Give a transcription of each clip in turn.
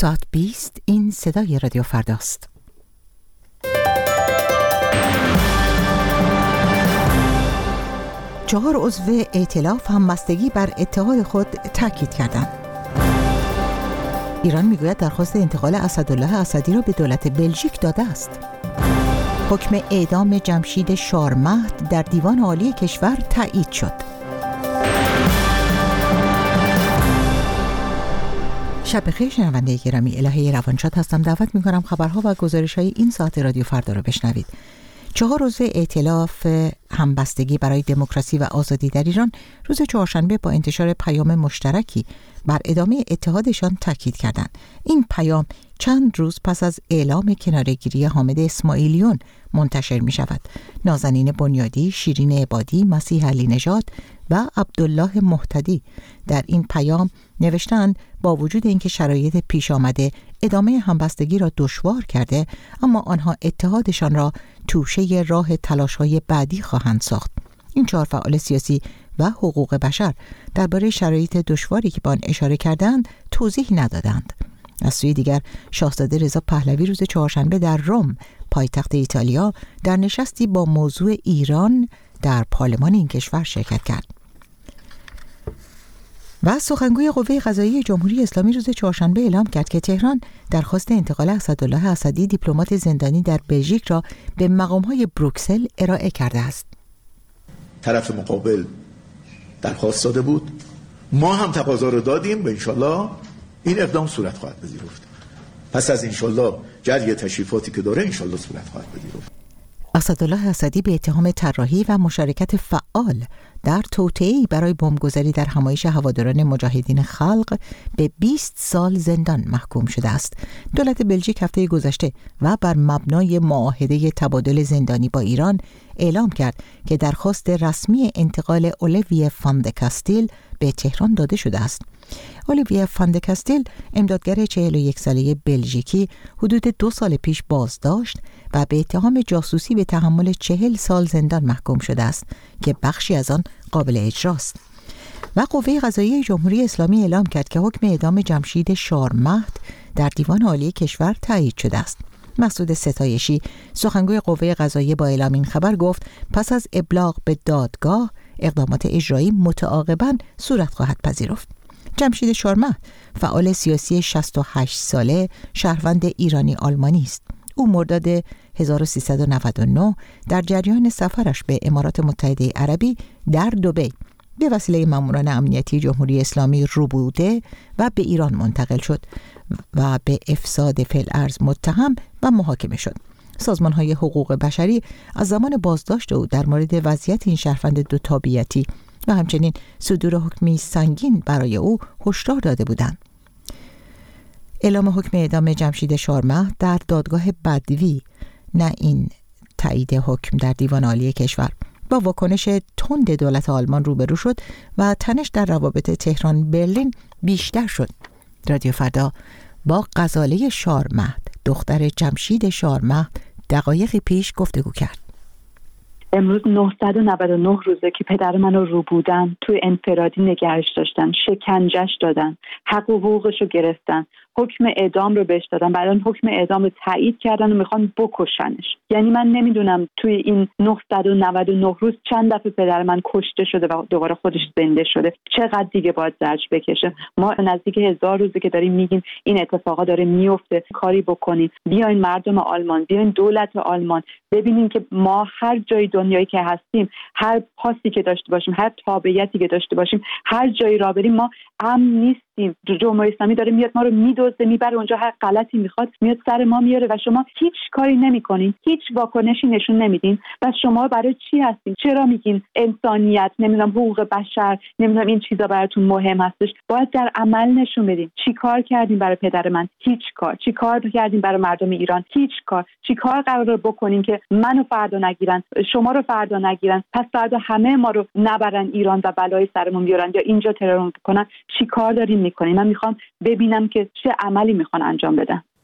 ساعت 20 این صدای رادیو فرداست. چهار عضو ائتلاف همبستگی بر اتحاد خود تاکید کردند. ایران میگوید درخواست انتقال اسدالله اسدی را به دولت بلژیک داده است. حکم اعدام جمشید شارمهد در دیوان عالی کشور تایید شد. شب بخیر شنونده گرامی، الهه روانشاد هستم. دعوت میکنم خبرها و گزارش‌های این ساعت رادیو فردا رو بشنوید. 4 عضو ائتلاف همبستگی برای دموکراسی و آزادی در ایران روز چهارشنبه با انتشار پیام مشترکی بر ادامه اتحادشان تاکید کردند. این پیام چند روز پس از اعلام کناره‌گیری حامد اسماعیلیون منتشر می شود. نازنین بنیادی، شیرین عبادی، مسیح علی نژاد و عبدالله مهتدی در این پیام نوشتند با وجود اینکه شرایط پیش آمده ادامه همبستگی را دشوار کرده، اما آنها اتحادشان را توشه راه تلاش‌های بعدی خواهند ساخت. این 4 فعال سیاسی و حقوق بشر درباره شرایط دشواری که به آن اشاره کردند توضیح ندادند. از سوی دیگر شاهزاده رضا پهلوی روز چهارشنبه در روم، پایتخت ایتالیا، در نشستی با موضوع ایران در پارلمان این کشور شرکت کرد. و سخنگوی قوه قضاییه جمهوری اسلامی روز چهارشنبه اعلام کرد که تهران درخواست انتقال اسدالله اسدی دیپلمات زندانی در بلژیک را به مقام‌های بروکسل ارائه کرده است. طرف مقابل درخواست داده بود، ما هم تقاضا رو دادیم و انشالله این اقدام صورت خواهد پذیرفت. پس از انشالله جری تشریفاتی که داره انشالله صورت خواهد پذیرفت. اسدالله اسدی به اتهام طراحی و مشارکت فعال در توطئه‌ای برای بمبگذاری در همایش هواداران مجاهدین خلق به 20 سال زندان محکوم شده است. دولت بلژیک هفته گذشته و بر مبنای معاهده تبادل زندانی با ایران اعلام کرد که درخواست رسمی انتقال اولیویه فان د کاستیل به تهران داده شده است. اولیویه فان د کاستیل امدادگر 41 ساله بلژیکی حدود 2 سال پیش بازداشت و به اتهام جاسوسی به تحمل 40 سال زندان محکوم شده است که بخشی از آن قابل اجراست. و قوه قضاییه جمهوری اسلامی اعلام کرد که حکم اعدام جمشید شارمهد در دیوان عالی کشور تایید شده است. مسعود ستایشی سخنگوی قوه قضاییه با اعلام این خبر گفت پس از ابلاغ به دادگاه اقدامات اجرایی متعاقباً صورت خواهد پذیرفت. جمشید شارمهد فعال سیاسی 68 ساله شهروند ایرانی آلمانی است. او مرداد 1399 در جریان سفرش به امارات متحده عربی در دبی به وسیله ماموران امنیتی جمهوری اسلامی ربوده و به ایران منتقل شد و به افساد فی‌الارض متهم و محاکمه شد. سازمان‌های حقوق بشری از زمان بازداشت او در مورد وضعیت این شهروند دو تابعیتی و همچنین صدور حکمی سنگین برای او هشدار داده بودند. اعلام حکم اعدام جمشید شارمهد در دادگاه بدوی، نه این تایید حکم در دیوان عالی کشور، با واکنش تند دولت آلمان روبرو شد و تنش در روابط تهران برلین بیشتر شد. رادیو فردا با غزاله شارمهد، دختر جمشید شارمهد، دقایقی پیش گفتگو کرد. امروز 999 روزه که پدر منو رو بودن، توی انفرادی نگهش داشتن، شکنجش دادن، حق و حقوقشو گرفتن، حکم اعدام رو بهش دادن، بعد حکم اعدام رو تایید کردن و میخوان بکشنش. یعنی من نمیدونم توی این 999 روز چند دفعه پدر من کشته شده و دوباره خودش زنده شده. چقدر دیگه باید زجر بکشه؟ ما نزدیک 1000 روزه که داریم میگیم این اتفاقا داره میفته، کاری بکنین. بیاین مردم آلمان، بیاین دولت آلمان، ببینین که ما هر جای دنیایی که هستیم، هر پاستی که داشته باشیم، هر تابعیتی که داشته باشیم، هر جایی را بریم ما امن نیستیم. جمهوری اسلامی داره میاد ما رو میدزده، میبره اونجا، هر غلطی میخواد میاد سر ما میاره و شما هیچ کاری نمیکنین، هیچ واکنشی نشون نمیدین. و شما برای چی هستین؟ چرا میگین انسانیت، نمیدونم حقوق بشر، نمیدونم این چیزا براتون مهم هستش؟ باید در عمل نشون بدین. چی کار کردین برای پدر من؟ هیچ کار. چی کار کردین برای مردم ایران؟ هیچ کار. چی کار قراره بکنین که منو فردا نگیرن، شما رو فردا نگیرن، پس فردا همه ما رو نبرن ایران و بلای سرمون بیارن یا اینجا ترور کنن؟ چی کار دارین میکنین؟ من میخوام ببینم که چه عملی میخوان انجام بدن.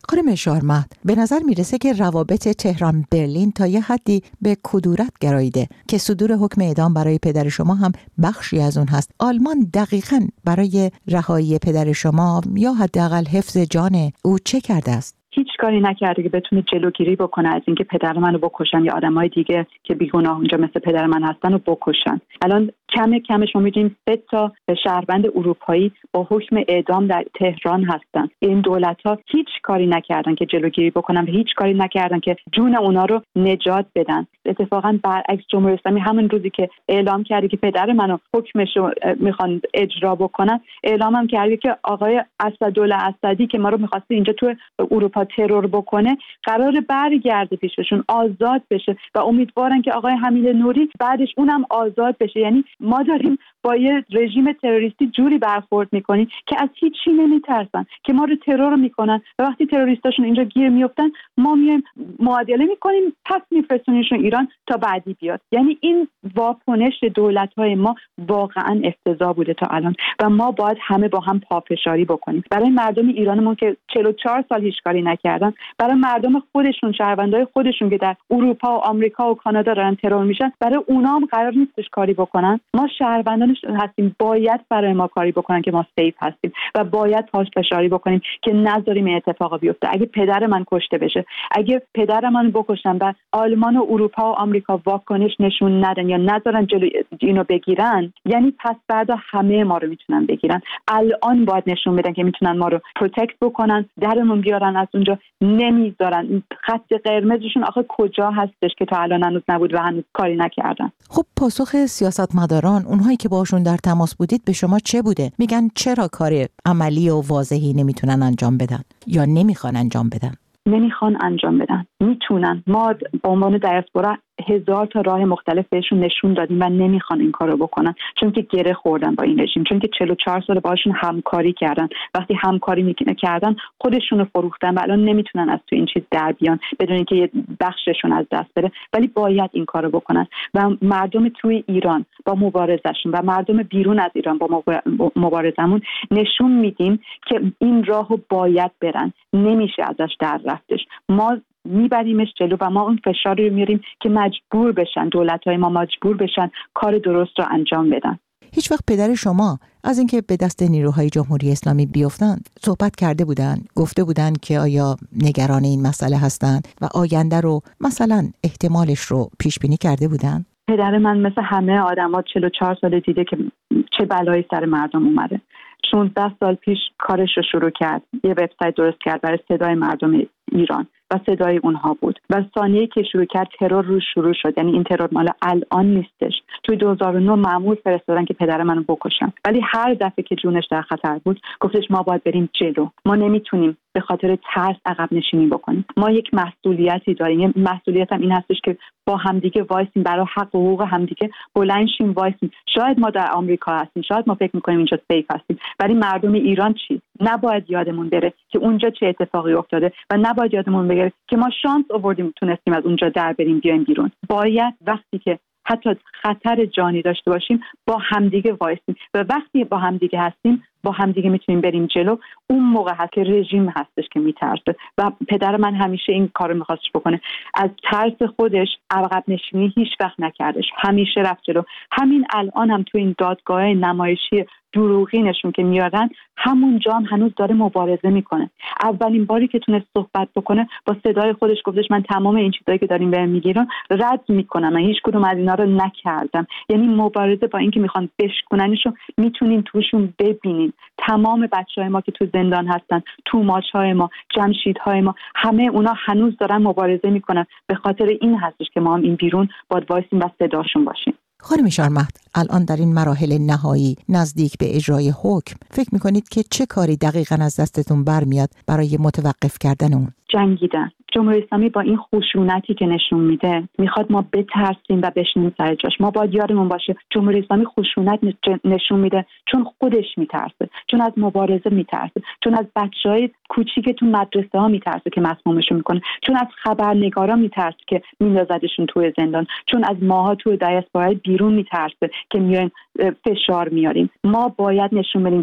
خانم شارمهد، به نظر میرسه که روابط تهران برلین تا یه حدی به کدورت گراییده که صدور حکم اعدام برای پدر شما هم بخشی از اون هست. آلمان دقیقاً برای رهایی پدر شما یا حداقل حفظ جان او چه کرده است؟ هیچ کاری نکرده که بتونه جلوگیری بکنه از اینکه پدر منو بکشن یا آدمای دیگه که بیگناه اونجا مثل پدر من هستن رو بکشن. الان کمش ما می‌دونیم 3 تا شهروند اروپایی با حکم اعدام در تهران هستن. این دولت‌ها هیچ کاری نکردن که جلوگیری بکنن و هیچ کاری نکردن که جون اونا رو نجات بدن. اتفاقا برعکس جمهوری اسلامی همون روزی که اعلام کرده که پدر منو حکمش رو میخوان اجرا بکنن، اعلام کرده که آقای اسدالله اسدی که ما رو می‌خواسته اینجا تو اروپا ترور بکنه قرار برگرده پیششون، آزاد بشه و امیدوارن که آقای حمید نوری بعدش اونم آزاد بشه. یعنی ما داریم با یه رژیم تروریستی جوری برخورد میکنیم که از هیچی نمیترسن، که ما رو ترور میکنن و وقتی تروریستاشون اینجا گیر میافتن ما میایم معادله میکنیم، پس میفرستونیشون ایران تا بعدی بیاد. یعنی این واکنش دولت‌های ما واقعا افتضاح بوده تا الان و ما باید همه با هم پافشاری بکنیم برای مردم ایرانمون که 44 سال هیچ کاری نکردن، برای مردم خودشون، شهروندای خودشون که در اروپا و آمریکا و کانادا دارن ترور میشن، برای اونا هم قرار نیستش کاری بکنن. ما شهروندانش هستیم، باید برای ما کاری بکنن که ما سیف هستیم و باید پافشاری بکنیم که نذاریم این اتفاقا بیفته. اگه پدر من کشته بشه، اگه پدر من بکشن و آلمان و اروپا و آمریکا واکنش نشون ندن یا نذارن جلوی اینو بگیرن، یعنی پس بعدا همه ما رو میتونن بگیرن. الان باید نشون بدن که میتونن ما رو پروتکت بکنن، درمون بیارن از اونجا، نمیذارن. خط قرمزشون آخه کجا هستش که تا الان هنوز نبود و هنوز کاری نکردن؟ خب پاسخ سیاستمداران، اونهایی که باشون در تماس بودید، به شما چه بوده؟ میگن چرا کار عملی و واضحی نمیتونن انجام بدن یا نمیخوان انجام بدن؟ نمیخوان انجام بدن، میتونن. ما به عنوان دیاسپورا 1000 تا راه مختلف بهشون نشون دادیم و نمیخوان این کارو بکنن، چون که گره خوردن با این رژیم، چون که 44 سال باهاشون همکاری کردن. وقتی همکاری میکردن خودشون رو فروختن و الان نمیتونن از تو این چیز در بیان بدون اینکه یه بخششون از دست بره، ولی باید این کارو بکنن. و مردم توی ایران با مبارزهشون و مردم بیرون از ایران با مبارزمون نشون میدیم که این راهو باید برن، نمیشه ازش در رفتش. ما میبریمش جلو و ما اون فشار رو میاریم که مجبور بشن، دولت‌های ما مجبور بشن کار درست رو انجام بدن. هیچ وقت پدر شما از اینکه به دست نیروهای جمهوری اسلامی بیفتن صحبت کرده بودن؟ گفته بودن که آیا نگران این مسئله هستند و آینده رو مثلا احتمالش رو پیش بینی کرده بودن؟ پدر من مثل همه آدما 44 سال دیده که چه بلایی سر مردم اومده. 16 سال پیش کارش رو شروع کرد، یه وبسایت درست کرد برای صدای مردم ایران و صدای اونها بود و ثانیه‌ای که شروع کرد ترور رو شروع شد. یعنی این ترور مال الان نیستش. توی 2009 مأمور فرستادن که پدر منو بکشن، ولی هر دفعه که جونش در خطر بود گفتش ما باید بریم جلو، ما نمیتونیم به خاطر ترس عقب نشینی بکنیم. ما یک مسئولیتی داریم. یه مسئولیت هم این هستش که با همدیگه وایسیم، برای حق و حقوق همدیگه بلند شیم وایسیم. شاید ما در آمریکا هستیم، شاید ما فکر می‌کنیم اینجا سیف هستیم، ولی مردم ایران چی؟ نباید یادمون بره که اونجا چه اتفاقی افتاده و نباید یادمون بره که ما شانس آوردیم تونستیم از اونجا در بریم بیایم بیرون. باید وقتی که حتی خطر جانی داشته باشیم با همدیگه وایسیم و وقتی با همدیگه هستیم با همدیگه میتونیم بریم جلو. اون موقع هست که رژیم هستش که میترسه و پدر من همیشه این کارو میخواستش بکنه. از ترس خودش عقب نشینی هیچ وقت نکردش، همیشه رفت جلو. همین الان هم تو این دادگاه نمایشی دروغینشون که میارن، همون جام هنوز داره مبارزه میکنه. اولین باری که تونست صحبت بکنه با صدای خودش گفتش من تمام این چیزایی که داریم بهم میگیرن رد میکنم، من هیچ کدوم از اینا رو نکردم. یعنی مبارزه با اینکه میخوان بشکننشو میتونیم توشون ببینیم. تمام بچهای ما که تو زندان هستن، توماچهای ما، جمشیدهای ما، همه اونا هنوز دارن مبارزه میکنن. به خاطر این هستش که ما هم این بیرون باید وایسیم و صداشون باشیم. خانم شارمهد، الان در این مراحل نهایی نزدیک به اجرای حکم فکر میکنید که چه کاری دقیقاً از دستتون برمیاد برای متوقف کردن اون؟ جنگیدن. جمهوری اسلامی با این خشونتی که نشون میده میخواد ما بترسیم و بشینیم سر جاش. ما باید یادمون باشه جمهوری اسلامی خشونت نشون میده چون خودش میترسه، چون از مبارزه میترسه، چون از بچهای کوچیک تو مدرسه ها میترسه که مسمومشون میکنه، چون از خبرنگارا میترسه که میندازدشون توی زندان، چون از ماها توی دیاسپورا بیرون میترسه که میایم فشار میاریم. ما باید نشون بدیم که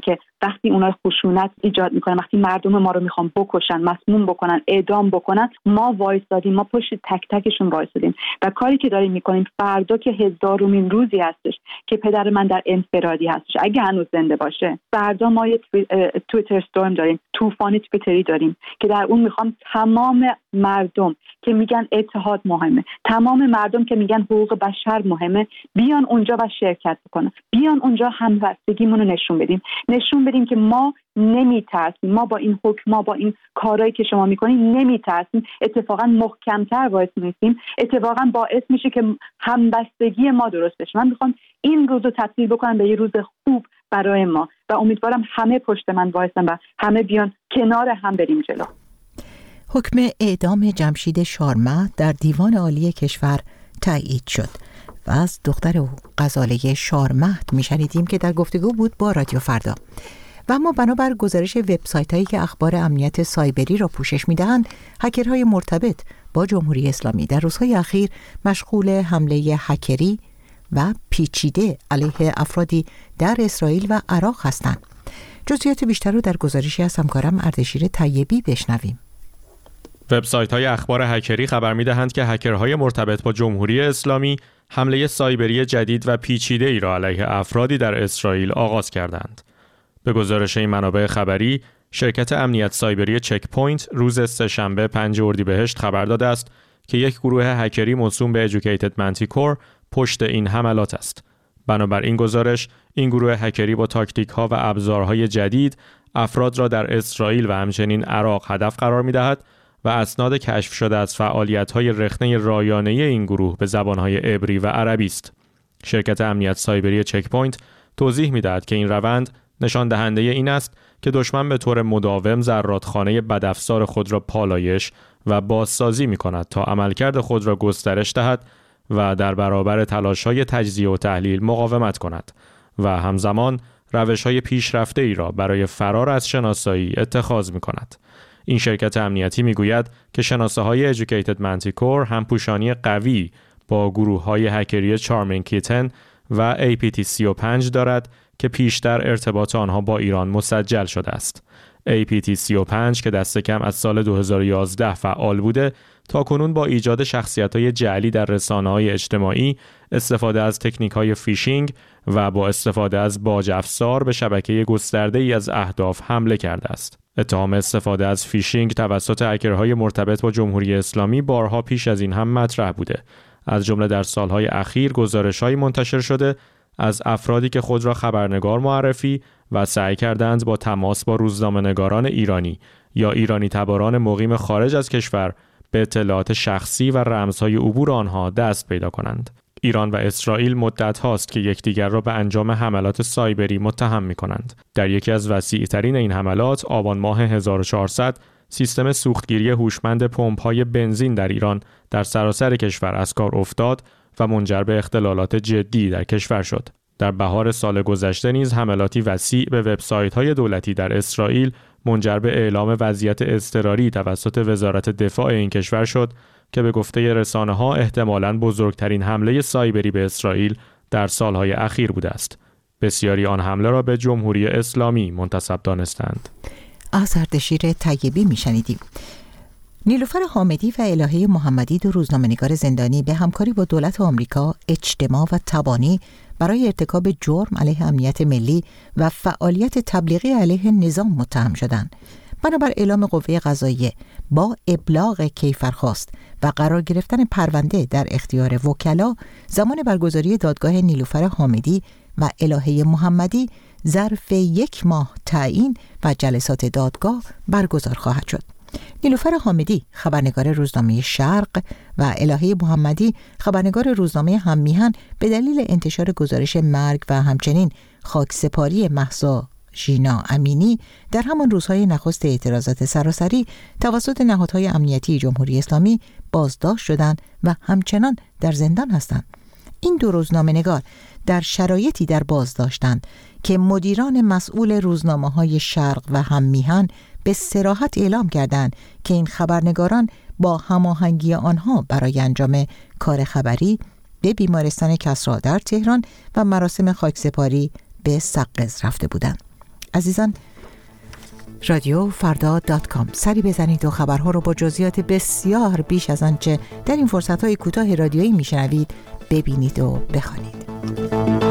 وقتی اونا خشونت ایجاد میکنن، وقتی مردم ما رو میخوان بکشن، مسموم بکنن، اعدام بکنن، ما وایسادیم، ما پشت تک تکشون وایسادیم و کاری که داریم میکنیم فردا که 1000مین روزی هستش که پدر من در انفرادی هستش، اگه هنوز زنده باشه، فردا ما یه توییتر استورم داریم، طوفان توییتری داریم که در اون میخوام تمام مردم که میگن اتحاد مهمه، تمام مردم که میگن حقوق بشر مهمه، بیان اونجا و شرکت بکنن، بیان اونجا همبستگیمون رو نشون بدیم که ما نمیترسیم، ما با این حکم، ما با این کارهایی که شما میکنید نمیترسیم، اتفاقا محکمتر باعث میشیم، اتفاقا باعث میشه که همبستگی ما درست بشه. من میخوام این روز رو تبدیل بکنم به یه روز خوب برای ما و امیدوارم همه پشت من وایسن و همه بیان کنار هم بریم جلو. حکم اعدام جمشید شارمهد در دیوان عالی کشور تایید شد و از دختر او غزاله شارمهد میشنیدیم که در گفتگو بود با رادیو فردا. و اما بنابر گزارش وبسایت‌هایی که اخبار امنیت سایبری را پوشش می‌دهند، هکرهای مرتبط با جمهوری اسلامی در روزهای اخیر مشغول حمله هکری و پیچیده علیه افرادی در اسرائیل و عراق هستند. جزئیات بیشتر رو در گزارشی از همکارم اردشیر طیبی بشنویم. وبسایت‌های اخبار هکری خبر می‌دهند که هکرهای مرتبط با جمهوری اسلامی حمله سایبری جدید و پیچیده‌ای را علیه افرادی در اسرائیل آغاز کردند. به گزارش این منابع خبری، شرکت امنیت سایبری چک پوینت روز سه‌شنبه 5 اردیبهشت خبر داده است که یک گروه هکری موسوم به Educated Manticore پشت این حملات است. بنابراین گزارش، این گروه هکری با تاکتیک‌ها و ابزارهای جدید افراد را در اسرائیل و همچنین عراق هدف قرار می‌دهد و اسناد کشف شده از فعالیت‌های رخنه رایانه این گروه به زبان‌های عبری و عربی است. شرکت امنیت سایبری چک پوینت توضیح می‌دهد که این روند نشان دهنده این است که دشمن به طور مداوم زرادخانه بدافزار خود را پالایش و بازسازی می‌کند تا عملکرد خود را گسترش دهد و در برابر تلاش‌های تجزیه و تحلیل مقاومت کند و همزمان روش‌های پیشرفته‌ای را برای فرار از شناسایی اتخاذ می‌کند. این شرکت امنیتی میگوید که شناسه‌های Educated Manticore همپوشانی قوی با گروه‌های هکری چارمینگ کیتن و APT35 دارد که پیشتر ارتباط آنها با ایران مسجل شده است. APT35 که دست کم از سال 2011 فعال بوده، تاکنون با ایجاد شخصیت‌های جعلی در رسانه‌های اجتماعی، استفاده از تکنیک‌های فیشینگ و با استفاده از باج افزار به شبکه گسترده‌ای از اهداف حمله کرده است. اتهام استفاده از فیشینگ توسط هکرهای مرتبط با جمهوری اسلامی بارها پیش از این هم مطرح بوده. از جمله در سالهای اخیر گزارش‌هایی منتشر شده از افرادی که خود را خبرنگار معرفی و سعی کردند با تماس با روزنامه‌نگاران ایرانی یا ایرانی تباران مقیم خارج از کشور به اطلاعات شخصی و رمزهای عبور آنها دست پیدا کنند. ایران و اسرائیل مدت هاست که یکدیگر را به انجام حملات سایبری متهم می‌کنند. در یکی از وسیع‌ترین این حملات، آبان ماه 1400، سیستم سوختگیری هوشمند پمپ‌های بنزین در ایران در سراسر کشور از کار افتاد و منجر به اختلالات جدی در کشور شد. در بهار سال گذشته نیز حملاتی وسیع به وبسایت‌های دولتی در اسرائیل منجر به اعلام وضعیت اضطراری توسط وزارت دفاع این کشور شد که به گفته رسانه‌ها احتمالاً بزرگترین حمله سایبری به اسرائیل در سالهای اخیر بوده است. بسیاری آن حمله را به جمهوری اسلامی منتسب دانستند. از اردشیر طیبی میشنیدیم. نیلوفر حامدی و الهه محمدی، دو روزنامه‌نگار زندانی، به همکاری با دولت آمریکا، اجتماع و تبانی برای ارتکاب جرم علیه امنیت ملی و فعالیت تبلیغی علیه نظام متهم شدند. بنابر اعلام قوه قضاییه، با ابلاغ کیفرخواست و قرار گرفتن پرونده در اختیار وکلا، زمان برگزاری دادگاه نیلوفر حامدی و الهه محمدی ظرف 1 ماه تعیین و جلسات دادگاه برگزار خواهد شد. نیلوفر حامدی خبرنگار روزنامه شرق و الهه محمدی خبرنگار روزنامه هممیهن به دلیل انتشار گزارش مرگ و همچنین خاکسپاری مهسا ژینا امینی در همان روزهای نخست اعتراضات سراسری توسط نهادهای امنیتی جمهوری اسلامی بازداشت شدند و همچنان در زندان هستند. این دو روزنامه‌نگار در شرایطی در بازداشتند که مدیران مسئول روزنامه‌های شرق و هممیهن به صراحت اعلام کردند که این خبرنگاران با هماهنگی آنها برای انجام کار خبری به بیمارستان کسری در تهران و مراسم خاکسپاری به سقز رفته بودند. عزیزان، رادیو فردا.com سری بزنید و خبرها رو با جزئیات بسیار بیش از آنچه در این فرصت‌های کوتاه رادیویی میشنوید ببینید و بخوانید.